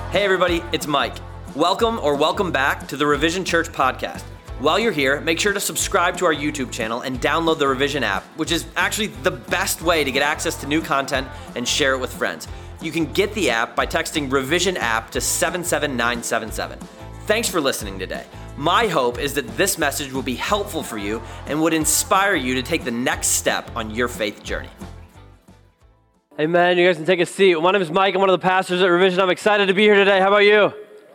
Hey everybody, it's Mike. Welcome back to the Revision Church podcast. While you're here, make sure to subscribe to our YouTube channel and download the Revision app, which is actually the best way to get access to new content and share it with friends. You can get the app by texting Revision app to 77977. Thanks for listening today. My hope is that this message will be helpful for you and would inspire you to take the next step on your faith journey. Amen. You guys can take a seat. My name is Mike. I'm one of the pastors at Revision. I'm excited to be here today. How about you?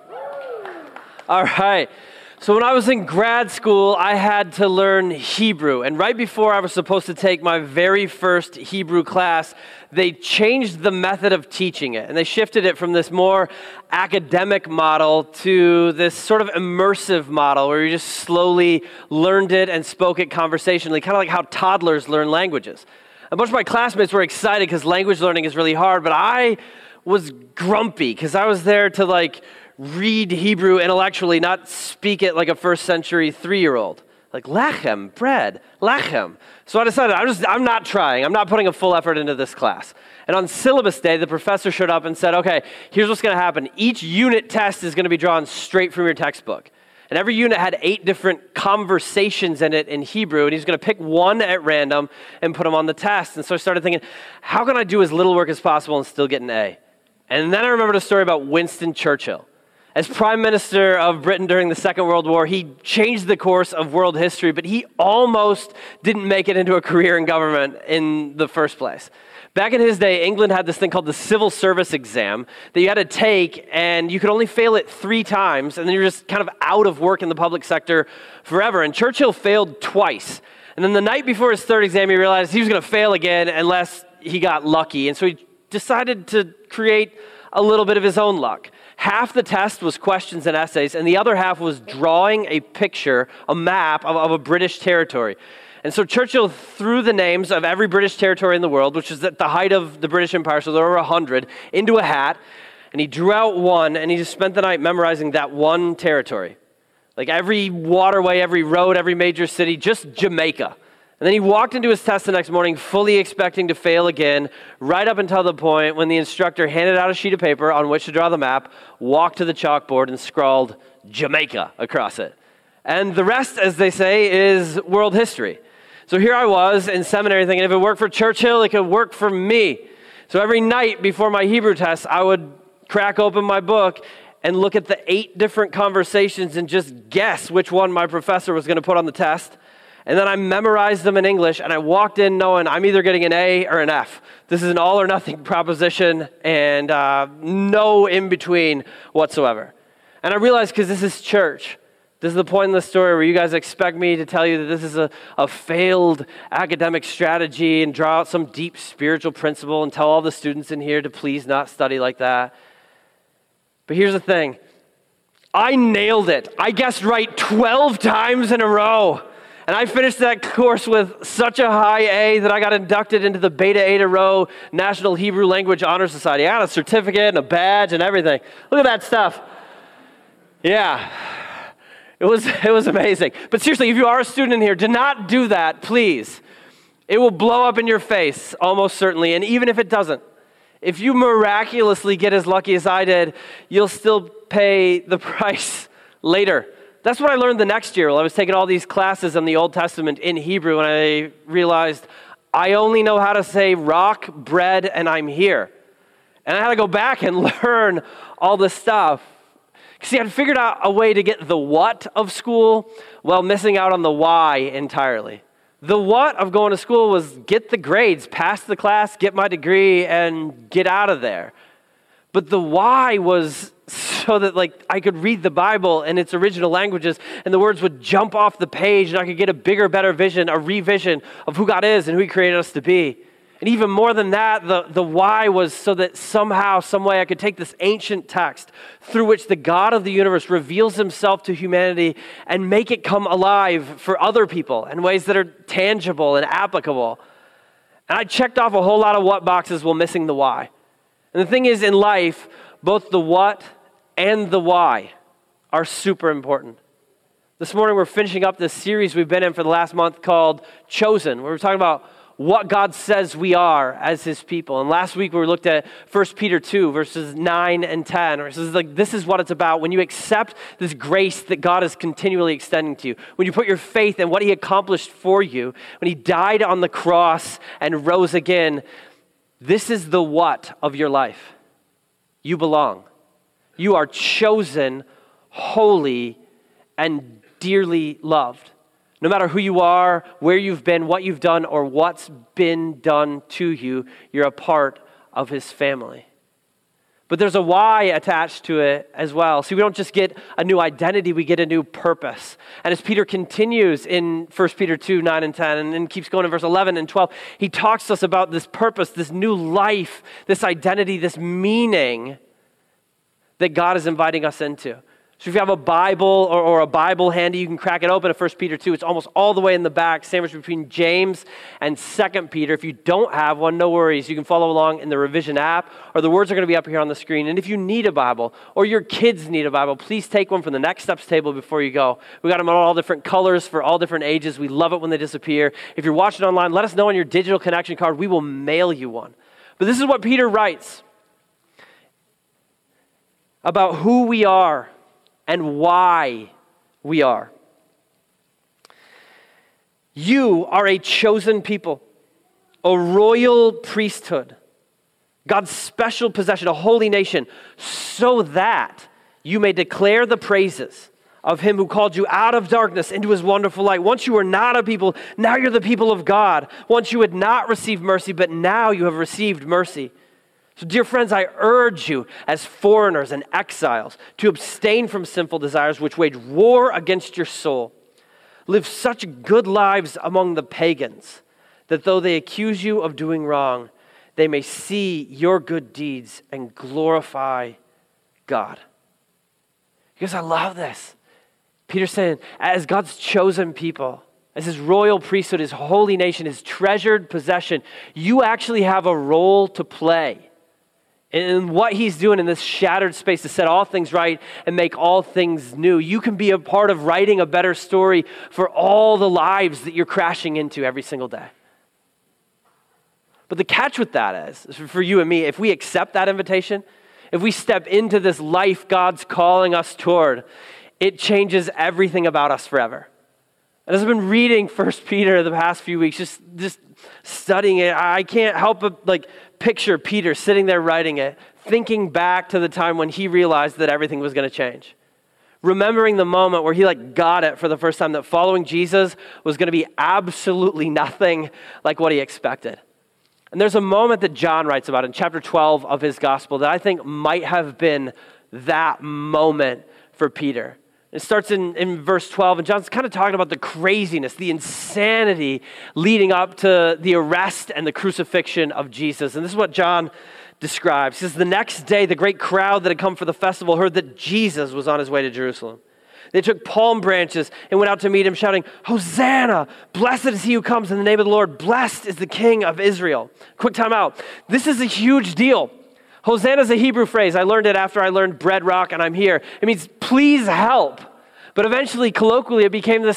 All right. So when I was in grad school, I had to learn Hebrew. And right before I was supposed to take my very first Hebrew class, they changed the method of teaching it. And they shifted it from this more academic model to this sort of immersive model where you just slowly learned it and spoke it conversationally, kind of like how toddlers learn languages. A bunch of my classmates were excited because language learning is really hard, but I was grumpy because I was there to read Hebrew intellectually, not speak it like a first century 3-year-old. Like lechem, bread, lechem. So I decided I'm not trying. I'm not putting a full effort into this class. And on syllabus day, the professor showed up and said, okay, here's what's going to happen. Each unit test is going to be drawn straight from your textbook. And every unit had 8 different conversations in it in Hebrew, and he's going to pick one at random and put them on the test. And so I started thinking, how can I do as little work as possible and still get an A? And then I remembered a story about Winston Churchill. As Prime Minister of Britain during the Second World War, he changed the course of world history, but he almost didn't make it into a career in government in the first place. Back in his day, England had this thing called the civil service exam that you had to take, and you could only fail it 3 times, and then you're just kind of out of work in the public sector forever. And Churchill failed twice. And then the night before his 3rd exam, he realized he was going to fail again unless he got lucky. And so he decided to create a little bit of his own luck. Half the test was questions and essays, and the other half was drawing a picture, a map of a British territory. And so Churchill threw the names of every British territory in the world, which is at the height of the British Empire, so there were 100, into a hat, and he drew out one, and he just spent the night memorizing that one territory. Like every waterway, every road, every major city, just Jamaica. And then he walked into his test the next morning fully expecting to fail again, right up until the point when the instructor handed out a sheet of paper on which to draw the map, walked to the chalkboard, and scrawled Jamaica across it. And the rest, as they say, is world history. So here I was in seminary thinking if it worked for Churchill, it could work for me. So every night before my Hebrew test, I would crack open my book and look at the 8 different conversations and just guess which one my professor was going to put on the test. And then I memorized them in English, and I walked in knowing I'm either getting an A or an F. This is an all or nothing proposition, and no in between whatsoever. And I realized because this is church, this is the point in the story where you guys expect me to tell you that this is a failed academic strategy and draw out some deep spiritual principle and tell all the students in here to please not study like that. But here's the thing. I nailed it. I guessed right 12 times in a row. And I finished that course with such a high A that I got inducted into the Beta Eta Rho National Hebrew Language Honor Society. I got a certificate and a badge and everything. Look at that stuff. Yeah. It was amazing. But seriously, if you are a student in here, do not do that, please. It will blow up in your face, almost certainly. And even if it doesn't, if you miraculously get as lucky as I did, you'll still pay the price later. That's what I learned the next year while I was taking all these classes in the Old Testament in Hebrew, and I realized I only know how to say rock, bread, and I'm here. And I had to go back and learn all this stuff. See, I'd figured out a way to get the what of school while missing out on the why entirely. The what of going to school was get the grades, pass the class, get my degree, and get out of there. But the why was so that I could read the Bible in its original languages and the words would jump off the page and I could get a bigger, better vision, a revision of who God is and who He created us to be. And even more than that, the why was so that somehow, some way I could take this ancient text through which the God of the universe reveals Himself to humanity and make it come alive for other people in ways that are tangible and applicable. And I checked off a whole lot of what boxes while missing the why. And the thing is, in life, both the what and the why are super important. This morning, we're finishing up this series we've been in for the last month called Chosen, where we're talking about what God says we are as his people. And last week we looked at 1 Peter 2, verses 9 and 10. This is what it's about. When you accept this grace that God is continually extending to you, when you put your faith in what he accomplished for you, when he died on the cross and rose again, this is the what of your life. You belong. You are chosen, holy, and dearly loved. No matter who you are, where you've been, what you've done, or what's been done to you, you're a part of his family. But there's a why attached to it as well. See, we don't just get a new identity, we get a new purpose. And as Peter continues in 1 Peter 2, 9 and 10, and then keeps going in verse 11 and 12, he talks to us about this purpose, this new life, this identity, this meaning that God is inviting us into. So if you have a Bible or a Bible handy, you can crack it open at 1 Peter 2. It's almost all the way in the back, sandwiched between James and 2 Peter. If you don't have one, no worries. You can follow along in the Revision app, or the words are going to be up here on the screen. And if you need a Bible, or your kids need a Bible, please take one from the Next Steps table before you go. We got them in all different colors for all different ages. We love it when they disappear. If you're watching online, let us know on your digital connection card. We will mail you one. But this is what Peter writes about who we are and why we are. You are a chosen people, a royal priesthood, God's special possession, a holy nation, so that you may declare the praises of him who called you out of darkness into his wonderful light. Once you were not a people, now you're the people of God. Once you had not received mercy, but now you have received mercy. So dear friends, I urge you as foreigners and exiles to abstain from sinful desires which wage war against your soul. Live such good lives among the pagans that though they accuse you of doing wrong, they may see your good deeds and glorify God. Because I love this. Peter's saying, as God's chosen people, as his royal priesthood, his holy nation, his treasured possession, you actually have a role to play in what he's doing in this shattered space to set all things right and make all things new. You can be a part of writing a better story for all the lives that you're crashing into every single day. But the catch with that is, for you and me, if we accept that invitation, if we step into this life God's calling us toward, it changes everything about us forever. And as I've been reading 1 Peter the past few weeks, just studying it, I can't help but picture Peter sitting there writing it, thinking back to the time when he realized that everything was going to change. Remembering the moment where he got it for the first time, that following Jesus was going to be absolutely nothing like what he expected. And there's a moment that John writes about in chapter 12 of his gospel that I think might have been that moment for Peter. It starts in verse 12, and John's kind of talking about the craziness, the insanity leading up to the arrest and the crucifixion of Jesus. And this is what John describes. He says, the next day, the great crowd that had come for the festival heard that Jesus was on his way to Jerusalem. They took palm branches and went out to meet him, shouting, Hosanna! Blessed is he who comes in the name of the Lord. Blessed is the King of Israel. Quick time out. This is a huge deal. Hosanna is a Hebrew phrase. I learned it after I learned bread rock and I'm here. It means please help. But eventually, colloquially, it became this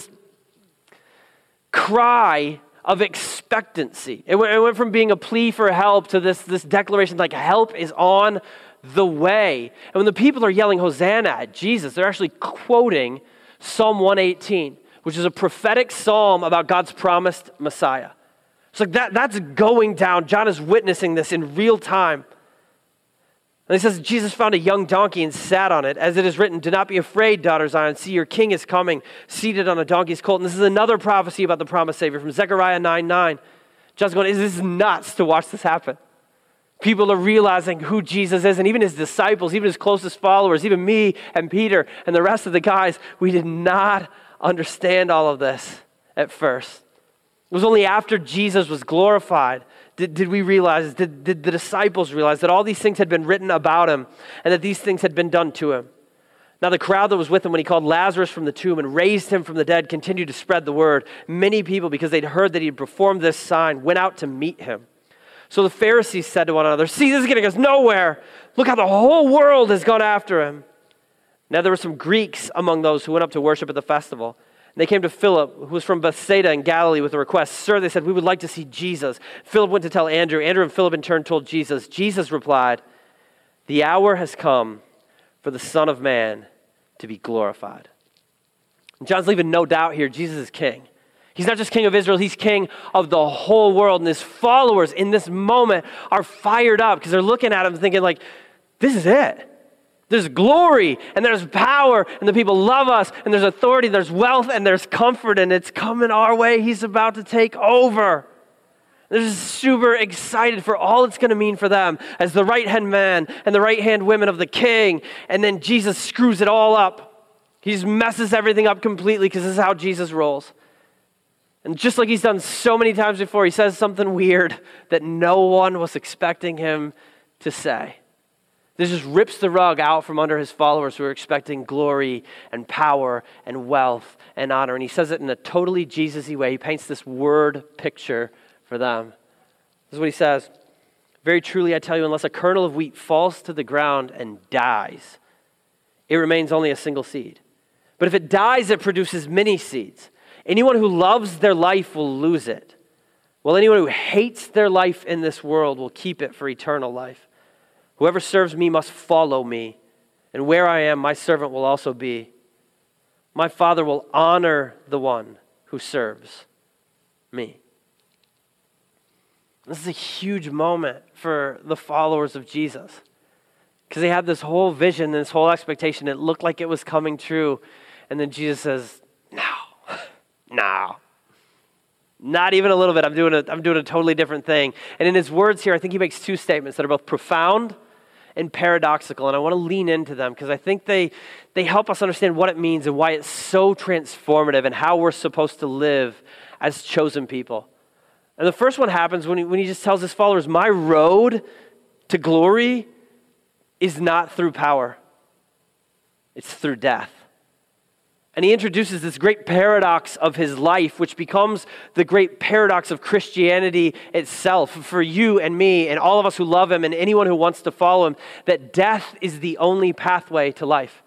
cry of expectancy. It went from being a plea for help to this declaration help is on the way. And when the people are yelling Hosanna at Jesus, they're actually quoting Psalm 118, which is a prophetic psalm about God's promised Messiah. It's that's going down. John is witnessing this in real time. And he says, Jesus found a young donkey and sat on it. As it is written, do not be afraid, daughter Zion. See, your king is coming, seated on a donkey's colt. And this is another prophecy about the promised Savior from Zechariah 9:9. John's going, this is nuts to watch this happen. People are realizing who Jesus is, and even his disciples, even his closest followers, even me and Peter and the rest of the guys, we did not understand all of this at first. It was only after Jesus was glorified did we realize, did the disciples realize that all these things had been written about him and that these things had been done to him. Now the crowd that was with him when he called Lazarus from the tomb and raised him from the dead continued to spread the word. Many people, because they'd heard that he had performed this sign, went out to meet him. So the Pharisees said to one another, see, this is getting us nowhere. Look how the whole world has gone after him. Now there were some Greeks among those who went up to worship at the festival. And they came to Philip, who was from Bethsaida in Galilee, with a request. Sir, they said, we would like to see Jesus. Philip went to tell Andrew. Andrew and Philip in turn told Jesus. Jesus replied, the hour has come for the Son of Man to be glorified. And John's leaving no doubt here, Jesus is king. He's not just king of Israel, he's king of the whole world. And his followers in this moment are fired up because they're looking at him thinking like, this is it. There's glory and there's power and the people love us and there's authority, there's wealth and there's comfort and it's coming our way. He's about to take over. They're just super excited for all it's going to mean for them as the right-hand man and the right-hand women of the king. And then Jesus screws it all up. He just messes everything up completely because this is how Jesus rolls. And just like he's done so many times before, he says something weird that no one was expecting him to say. This just rips the rug out from under his followers who are expecting glory and power and wealth and honor. And he says it in a totally Jesus-y way. He paints this word picture for them. This is what he says. Very truly, I tell you, unless a kernel of wheat falls to the ground and dies, it remains only a single seed. But if it dies, it produces many seeds. Anyone who loves their life will lose it, while anyone who hates their life in this world will keep it for eternal life. Whoever serves me must follow me, and where I am, my servant will also be. My Father will honor the one who serves me. This is a huge moment for the followers of Jesus because they had this whole vision, this whole expectation. It looked like it was coming true. And then Jesus says, no, not even a little bit. I'm doing a totally different thing. And in his words here, I think he makes two statements that are both profound and paradoxical. And I want to lean into them because I think they help us understand what it means and why it's so transformative and how we're supposed to live as chosen people. And the first one happens when he just tells his followers, my road to glory is not through power. It's through death. And he introduces this great paradox of his life, which becomes the great paradox of Christianity itself for you and me and all of us who love him and anyone who wants to follow him, that death is the only pathway to life.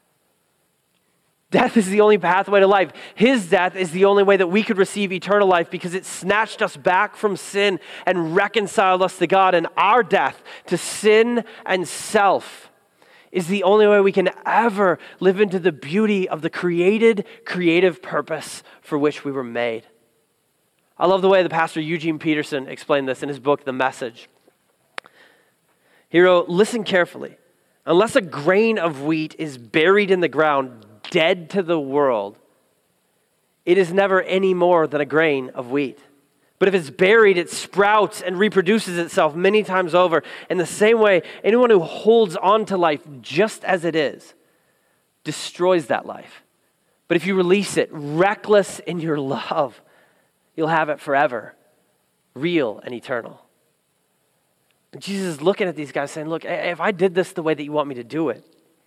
Death is the only pathway to life. His death is the only way that we could receive eternal life because it snatched us back from sin and reconciled us to God. And our death to sin and self is the only way we can ever live into the beauty of the creative purpose for which we were made. I love the way the pastor Eugene Peterson explained this in his book, The Message. He wrote, listen carefully. Unless a grain of wheat is buried in the ground, dead to the world, it is never any more than a grain of wheat. But if it's buried, it sprouts and reproduces itself many times over. In the same way, anyone who holds on to life just as it is destroys that life. But if you release it, reckless in your love, you'll have it forever, real and eternal. And Jesus is looking at these guys saying, look, if I did this the way that you want me to do it,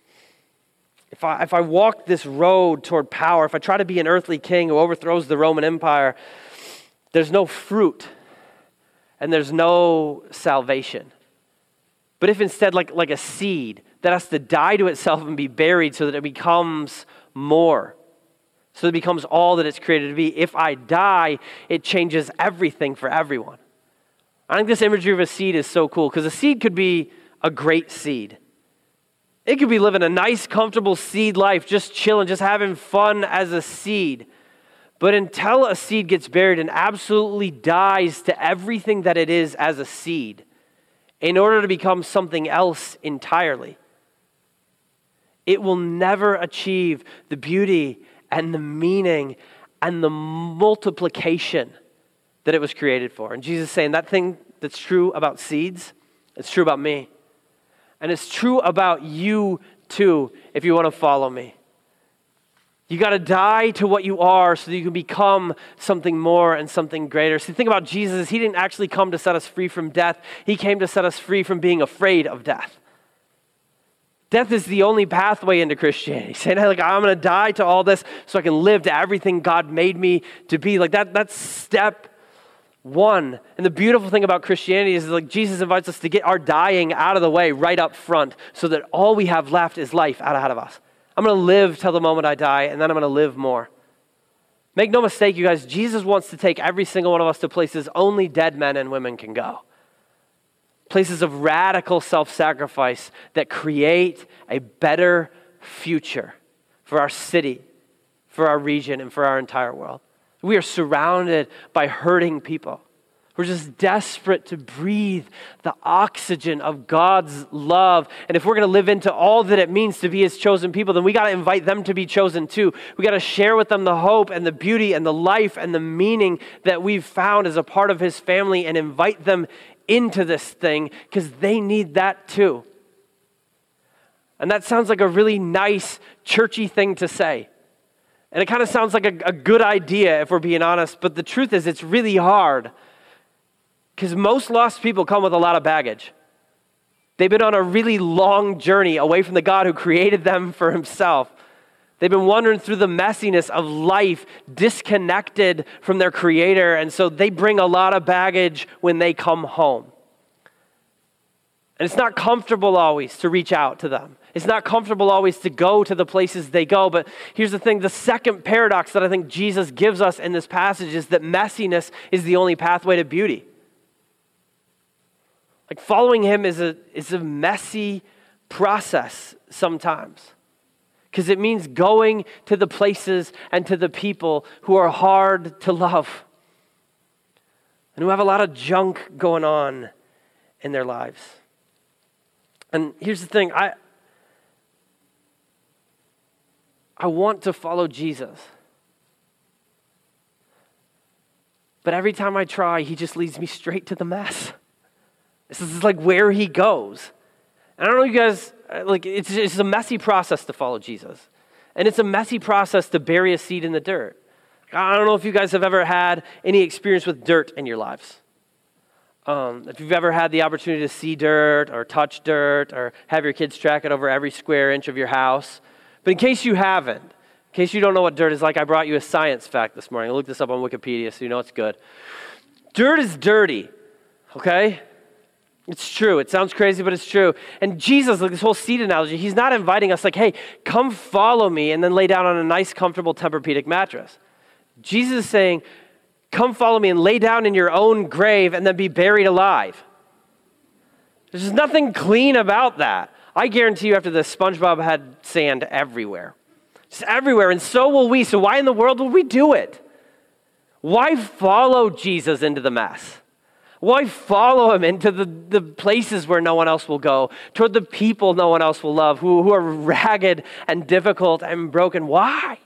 if I walk this road toward power, if I try to be an earthly king who overthrows the Roman Empire, there's no fruit and there's no salvation. But if instead, like a seed that has to die to itself and be buried so that it becomes more, so that it becomes all that it's created to be, if I die, it changes everything for everyone. I think this imagery of a seed is so cool because a seed could be a great seed. It could be living a nice, comfortable seed life, just chilling, just having fun as a seed. But until a seed gets buried and absolutely dies to everything that it is as a seed, in order to become something else entirely, it will never achieve the beauty and the meaning and the multiplication that it was created for. And Jesus is saying that thing that's true about seeds, it's true about me. And it's true about you too, if you want to follow me. You got to die to what you are so that you can become something more and something greater. See, think about Jesus. He didn't actually come to set us free from death. He came to set us free from being afraid of death. Death is the only pathway into Christianity. Saying, hey, I'm going to die to all this so I can live to everything God made me to be. That's step one. And the beautiful thing about Christianity is Jesus invites us to get our dying out of the way right up front so that all we have left is life out ahead of us. I'm going to live till the moment I die, and then I'm going to live more. Make no mistake, you guys, Jesus wants to take every single one of us to places only dead men and women can go. Places of radical self-sacrifice that create a better future for our city, for our region, and for our entire world. We are surrounded by hurting people. We're just desperate to breathe the oxygen of God's love. And if we're going to live into all that it means to be his chosen people, then we got to invite them to be chosen too. We got to share with them the hope and the beauty and the life and the meaning that we've found as a part of his family and invite them into this thing because they need that too. And that sounds like a really nice, churchy thing to say. And it kind of sounds like a good idea if we're being honest, but the truth is it's really hard. Because most lost people come with a lot of baggage. They've been on a really long journey away from the God who created them for himself. They've been wandering through the messiness of life, disconnected from their creator, and so they bring a lot of baggage when they come home. And it's not comfortable always to reach out to them. It's not comfortable always to go to the places they go, but here's the thing, the second paradox that I think Jesus gives us in this passage is that messiness is the only pathway to beauty. Like following him is a messy process sometimes because it means going to the places and to the people who are hard to love and who have a lot of junk going on in their lives. And here's the thing, I want to follow Jesus. But every time I try, he just leads me straight to the mess. This is like where he goes. And I don't know you guys, like it's a messy process to follow Jesus. And it's a messy process to bury a seed in the dirt. I don't know if you guys have ever had any experience with dirt in your lives. If you've ever had the opportunity to see dirt or touch dirt or have your kids track it over every square inch of your house. But in case you haven't, in case you don't know what dirt is like, I brought you a science fact this morning. I looked this up on Wikipedia so you know it's good. Dirt is dirty, okay? It's true. It sounds crazy, but it's true. And Jesus, like this whole seed analogy, he's not inviting us like, hey, come follow me and then lay down on a nice, comfortable Tempur-Pedic mattress. Jesus is saying, come follow me and lay down in your own grave and then be buried alive. There's nothing clean about that. I guarantee you after this, SpongeBob had sand everywhere. Just everywhere, and so will we. So why in the world would we do it? Why follow Jesus into the mess? Why follow him into the places where no one else will go, toward the people no one else will love, who are ragged and difficult and broken? Why?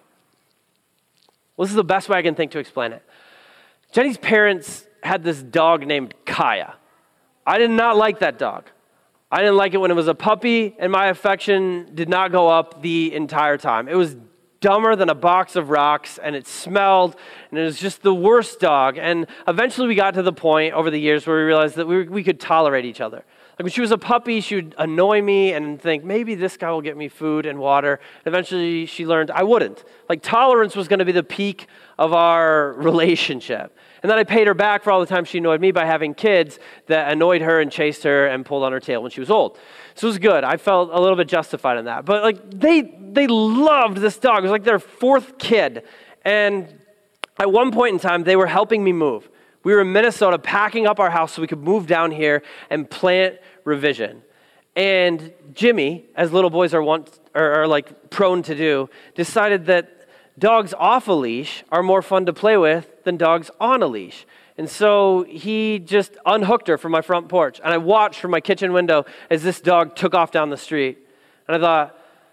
Well, this is the best way I can think to explain it. Jenny's parents had this dog named Kaya. I did not like that dog. I didn't like it when it was a puppy, and my affection did not go up the entire time. It was dumber than a box of rocks, and it smelled, and it was just the worst dog. And eventually we got to the point over the years where we realized that we could tolerate each other. Like when she was a puppy, she would annoy me and think, maybe this guy will get me food and water. And eventually she learned I wouldn't. Like tolerance was going to be the peak of our relationship. And then I paid her back for all the time she annoyed me by having kids that annoyed her and chased her and pulled on her tail when she was old. So it was good. I felt a little bit justified in that. But like they loved this dog. It was like their fourth kid. And at one point in time, they were helping me move. We were in Minnesota packing up our house so we could move down here and plant Revision. And Jimmy, as little boys are like prone to do, decided that dogs off a leash are more fun to play with than dogs on a leash. And so he just unhooked her from my front porch. And I watched from my kitchen window as this dog took off down the street. And I thought,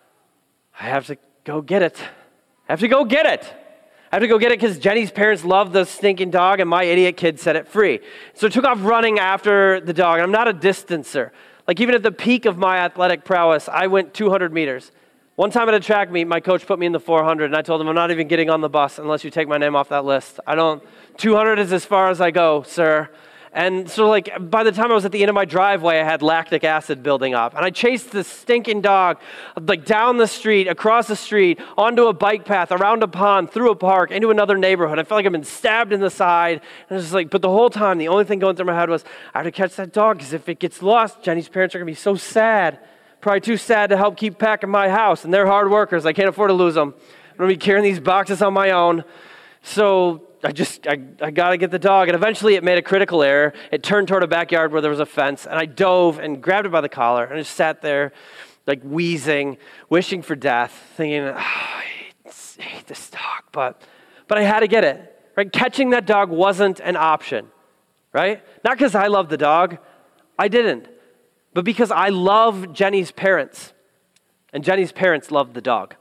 I have to go get it. I have to go get it because Jenny's parents love the stinking dog and my idiot kid set it free. So I took off running after the dog. And I'm not a distancer. Like even at the peak of my athletic prowess, I went 200 meters. One time at a track meet, my coach put me in the 400, and I told him, I'm not even getting on the bus unless you take my name off that list. 200 is as far as I go, sir. And so like by the time I was at the end of my driveway, I had lactic acid building up. And I chased this stinking dog like down the street, across the street, onto a bike path, around a pond, through a park, into another neighborhood. I felt like I'd been stabbed in the side. And I was just like, but the whole time, the only thing going through my head was, I have to catch that dog because if it gets lost, Jenny's parents are going to be so sad. Probably too sad to help keep packing my house. And they're hard workers. I can't afford to lose them. I'm going to be carrying these boxes on my own. So I got to get the dog. And eventually it made a critical error. It turned toward a backyard where there was a fence. And I dove and grabbed it by the collar. And I just sat there like wheezing, wishing for death, thinking, I hate this dog. But I had to get it. Right? Catching that dog wasn't an option. Right? Not because I love the dog. I didn't. But because I love Jenny's parents. And Jenny's parents loved the dog.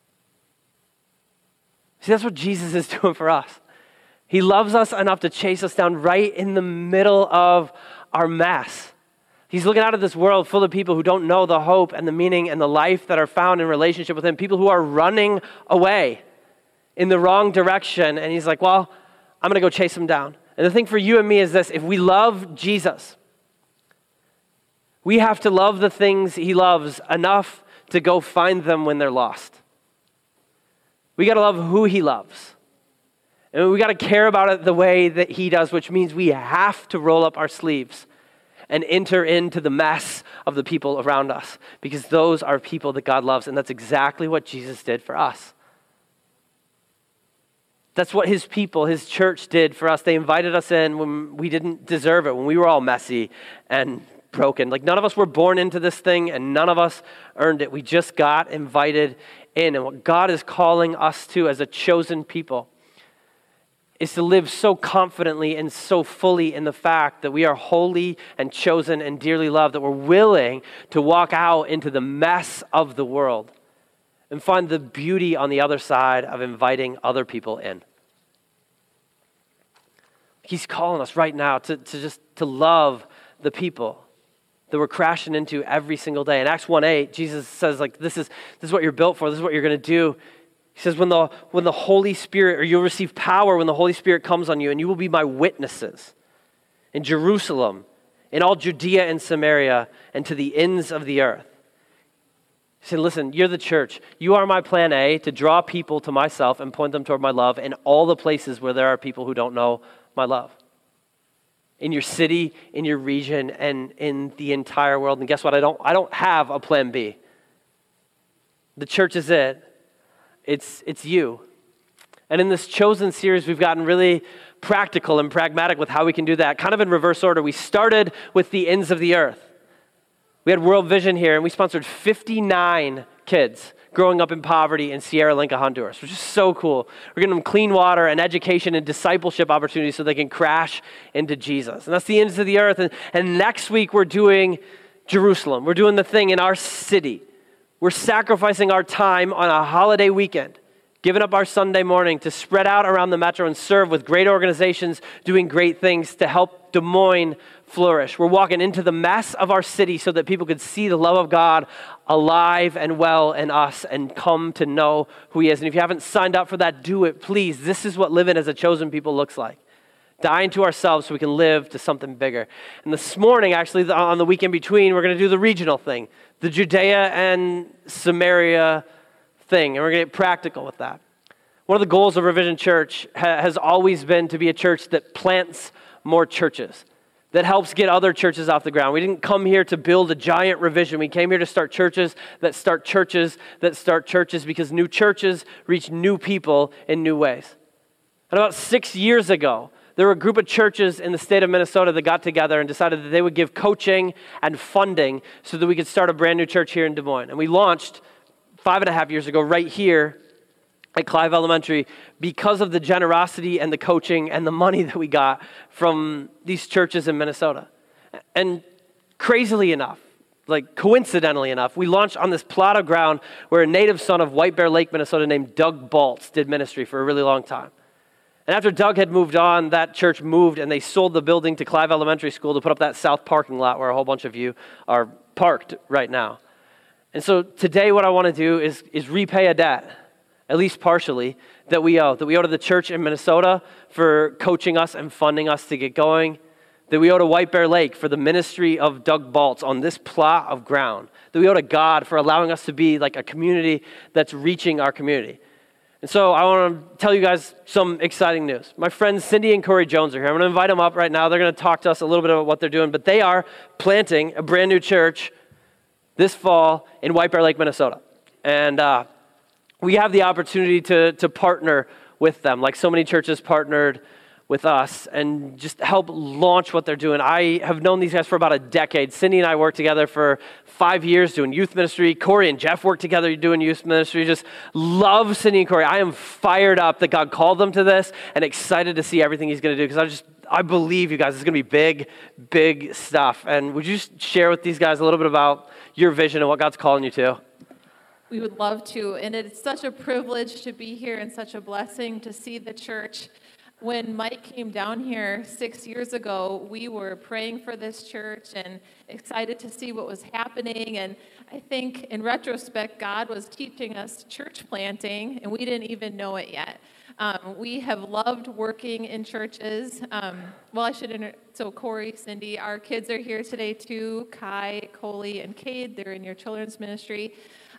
See, that's what Jesus is doing for us. He loves us enough to chase us down right in the middle of our mess. He's looking out at this world full of people who don't know the hope and the meaning and the life that are found in relationship with him, people who are running away in the wrong direction. And he's like, well, I'm going to go chase them down. And the thing for you and me is this: if we love Jesus, we have to love the things he loves enough to go find them when they're lost. We got to love who he loves. And we got to care about it the way that he does, which means we have to roll up our sleeves and enter into the mess of the people around us, because those are people that God loves, and that's exactly what Jesus did for us. That's what his people, his church did for us. They invited us in when we didn't deserve it, when we were all messy and broken. Like, none of us were born into this thing, and none of us earned it. We just got invited in. And what God is calling us to as a chosen people is to live so confidently and so fully in the fact that we are holy and chosen and dearly loved, that we're willing to walk out into the mess of the world and find the beauty on the other side of inviting other people in. He's calling us right now to love the people that we're crashing into every single day. In Acts 1:8, Jesus says, like, this is what you're built for. This is what you're going to do. He says, when the Holy Spirit, or you'll receive power when the Holy Spirit comes on you, and you will be my witnesses in Jerusalem, in all Judea and Samaria, and to the ends of the earth. He said, listen, you're the church. You are my plan A to draw people to myself and point them toward my love in all the places where there are people who don't know my love. In your city, in your region, and in the entire world. And guess what? I don't have a plan B. The church is it. It's you. And in this Chosen series, we've gotten really practical and pragmatic with how we can do that. Kind of in reverse order. We started with the ends of the earth. We had World Vision here, and we sponsored 59 kids growing up in poverty in Sierra Leone, Honduras, which is so cool. We're giving them clean water and education and discipleship opportunities so they can crash into Jesus. And that's the ends of the earth. And next week, we're doing Jerusalem. We're doing the thing in our city. We're sacrificing our time on a holiday weekend, giving up our Sunday morning to spread out around the metro and serve with great organizations doing great things to help Des Moines flourish. We're walking into the mess of our city so that people could see the love of God alive and well in us and come to know who he is. And if you haven't signed up for that, do it, please. This is what living as a chosen people looks like. Dying to ourselves so we can live to something bigger. And this morning, actually, on the week in between, we're going to do the regional thing, the Judea and Samaria thing, and we're going to get practical with that. One of the goals of Revision Church has always been to be a church that plants more churches, that helps get other churches off the ground. We didn't come here to build a giant revision. We came here to start churches that start churches that start churches, because new churches reach new people in new ways. And about 6 years ago, there were a group of churches in the state of Minnesota that got together and decided that they would give coaching and funding so that we could start a brand new church here in Des Moines. And we launched 5.5 years ago right here at Clive Elementary because of the generosity and the coaching and the money that we got from these churches in Minnesota. And crazily enough, like coincidentally enough, we launched on this plot of ground where a native son of White Bear Lake, Minnesota named Doug Baltz did ministry for a really long time. And after Doug had moved on, that church moved and they sold the building to Clive Elementary School to put up that south parking lot where a whole bunch of you are parked right now. And so today what I want to do is repay a debt, at least partially, that we owe to the church in Minnesota for coaching us and funding us to get going, that we owe to White Bear Lake for the ministry of Doug Baltz on this plot of ground, that we owe to God for allowing us to be like a community that's reaching our community. And so I want to tell you guys some exciting news. My friends Cindy and Corey Jones are here. I'm going to invite them up right now. They're going to talk to us a little bit about what they're doing, but they are planting a brand new church this fall in White Bear Lake, Minnesota. And we have the opportunity to partner with them, like so many churches partnered with us and just help launch what they're doing. I have known these guys for about a decade. Cindy and I worked together for 5 years doing youth ministry. Corey and Jeff worked together doing youth ministry. Just love Cindy and Corey. I am fired up that God called them to this and excited to see everything he's going to do because I believe you guys, it's going to be big, big stuff. And would you share with these guys a little bit about your vision and what God's calling you to? We would love to, and it's such a privilege to be here and such a blessing to see the church. When Mike came down here 6 years ago, we were praying for this church and excited to see what was happening. And I think in retrospect, God was teaching us church planting, and we didn't even know it yet. We have loved working in churches. So Corey, Cindy, our kids are here today too. Kai, Coley, and Cade, they're in your children's ministry.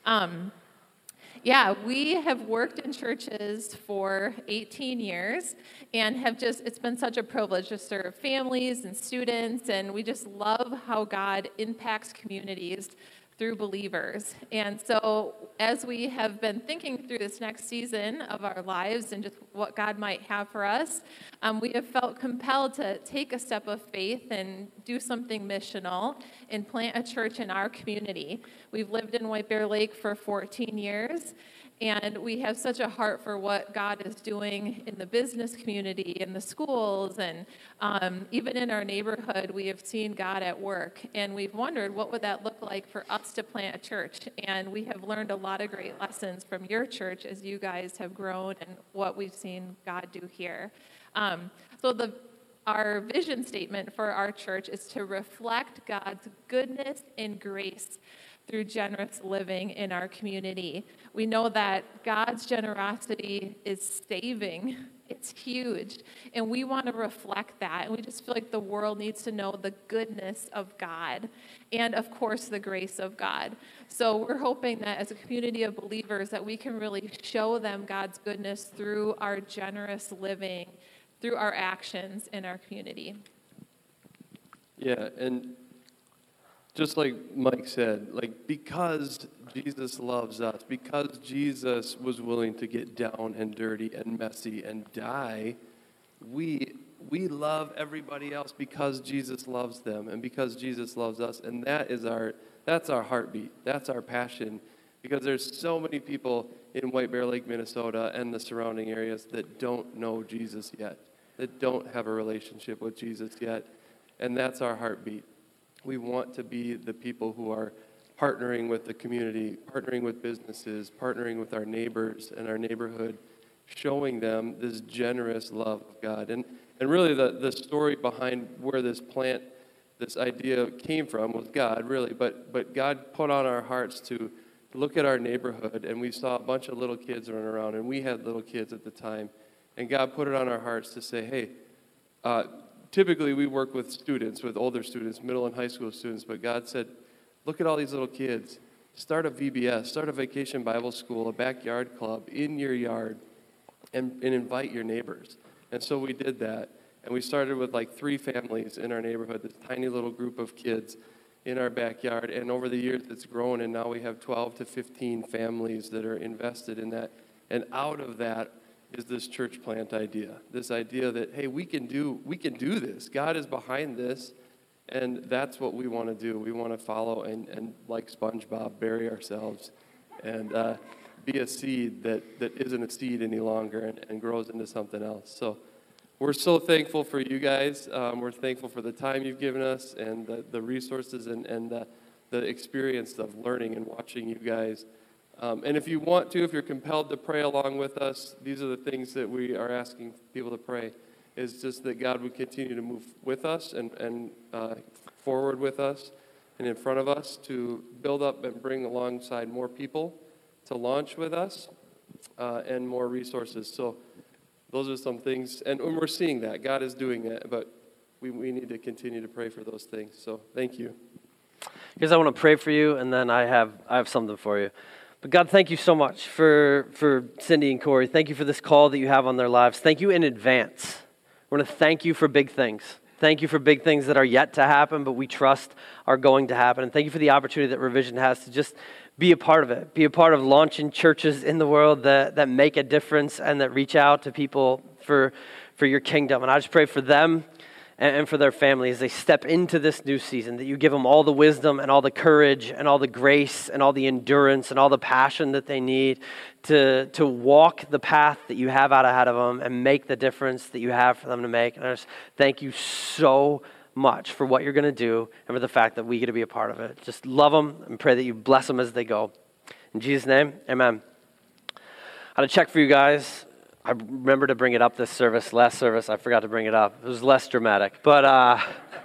We have worked in churches for 18 years and it's been such a privilege to serve families and students, and we just love how God impacts communities through believers. And so as we have been thinking through this next season of our lives and just what God might have for us, we have felt compelled to take a step of faith and do something missional and plant a church in our community. We've lived in White Bear Lake for 14 years, and we have such a heart for what God is doing in the business community, in the schools, and even in our neighborhood, we have seen God at work. And we've wondered, what would that look like for us to plant a church? And we have learned a lot of great lessons from your church as you guys have grown and what we've seen God do here. Our vision statement for our church is to reflect God's goodness and grace through generous living in our community. We know that God's generosity is saving. It's huge. And we want to reflect that. And we just feel like the world needs to know the goodness of God and, of course, the grace of God. So we're hoping that as a community of believers that we can really show them God's goodness through our generous living, through our actions in our community. Yeah, and just like Mike said, because Jesus loves us, because Jesus was willing to get down and dirty and messy and die, we love everybody else because Jesus loves them and because Jesus loves us, and that's our heartbeat, that's our passion, because there's so many people in White Bear Lake, Minnesota, and the surrounding areas that don't know Jesus yet, that don't have a relationship with Jesus yet, and that's our heartbeat. We want to be the people who are partnering with the community, partnering with businesses, partnering with our neighbors and our neighborhood, showing them this generous love of God. And really the story behind where this idea came from was God, really. But God put on our hearts to look at our neighborhood, and we saw a bunch of little kids running around, and we had little kids at the time. And God put it on our hearts to say, hey, typically we work with students, with older students, middle and high school students, but God said, look at all these little kids. Start a VBS, start a vacation Bible school, a backyard club in your yard, and invite your neighbors. And so we did that. And we started with 3 families in our neighborhood, this tiny little group of kids in our backyard. And over the years, it's grown, and now we have 12 to 15 families that are invested in that. And out of that is this church plant idea, this idea that, hey, we can do this. God is behind this, and that's what we want to do. We want to follow and like SpongeBob, bury ourselves and be a seed that isn't a seed any longer and grows into something else. So we're so thankful for you guys. We're thankful for the time you've given us and the resources and the experience of learning and watching you guys. And if you want to, if you're compelled to pray along with us, these are the things that we are asking people to pray, is just that God would continue to move with us and forward with us and in front of us to build up and bring alongside more people to launch with us and more resources. So those are some things, and we're seeing that. God is doing that, but we need to continue to pray for those things. So thank you. Because I want to pray for you, and then I have something for you. But God, thank you so much for Cindy and Corey. Thank you for this call that you have on their lives. Thank you in advance. I want to thank you for big things. Thank you for big things that are yet to happen, but we trust are going to happen. And thank you for the opportunity that Revision has to just be a part of it, be a part of launching churches in the world that make a difference and that reach out to people for your kingdom. And I just pray for them and for their families as they step into this new season, that you give them all the wisdom and all the courage and all the grace and all the endurance and all the passion that they need to walk the path that you have out ahead of them and make the difference that you have for them to make. And I just thank you so much for what you're going to do and for the fact that we get to be a part of it. Just love them and pray that you bless them as they go. In Jesus' name, amen. I had a check for you guys. I remember to bring it up last service, I forgot to bring it up. It was less dramatic. But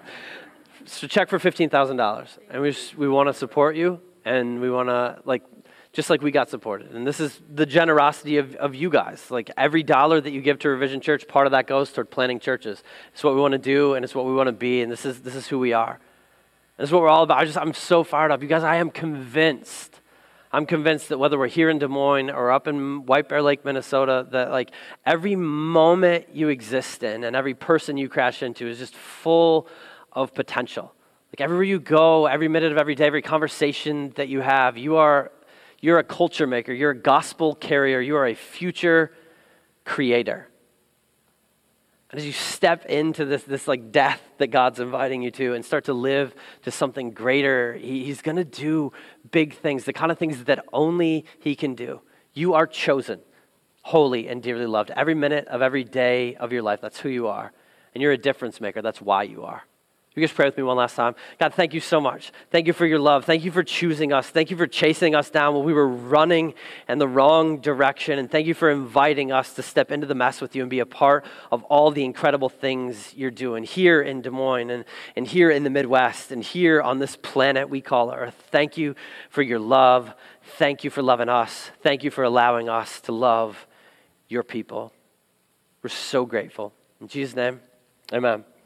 so check for $15,000. And we want to support you, and we want to, just like we got supported. And this is the generosity of you guys. Like every dollar that you give to Revision Church, part of that goes toward planting churches. It's what we want to do, and it's what we want to be, and this is who we are. And this is what we're all about. I'm so fired up. You guys, I am convinced that whether we're here in Des Moines or up in White Bear Lake, Minnesota, that every moment you exist in and every person you crash into is just full of potential. Like everywhere you go, every minute of every day, every conversation that you have, you're a culture maker, you're a gospel carrier, you are a future creator. And as you step into this death that God's inviting you to and start to live to something greater, he's going to do big things, the kind of things that only he can do. You are chosen, holy, and dearly loved. Every minute of every day of your life, that's who you are. And you're a difference maker. That's why you are. You guys pray with me one last time. God, thank you so much. Thank you for your love. Thank you for choosing us. Thank you for chasing us down when we were running in the wrong direction. And thank you for inviting us to step into the mess with you and be a part of all the incredible things you're doing here in Des Moines and here in the Midwest and here on this planet we call Earth. Thank you for your love. Thank you for loving us. Thank you for allowing us to love your people. We're so grateful. In Jesus' name, amen.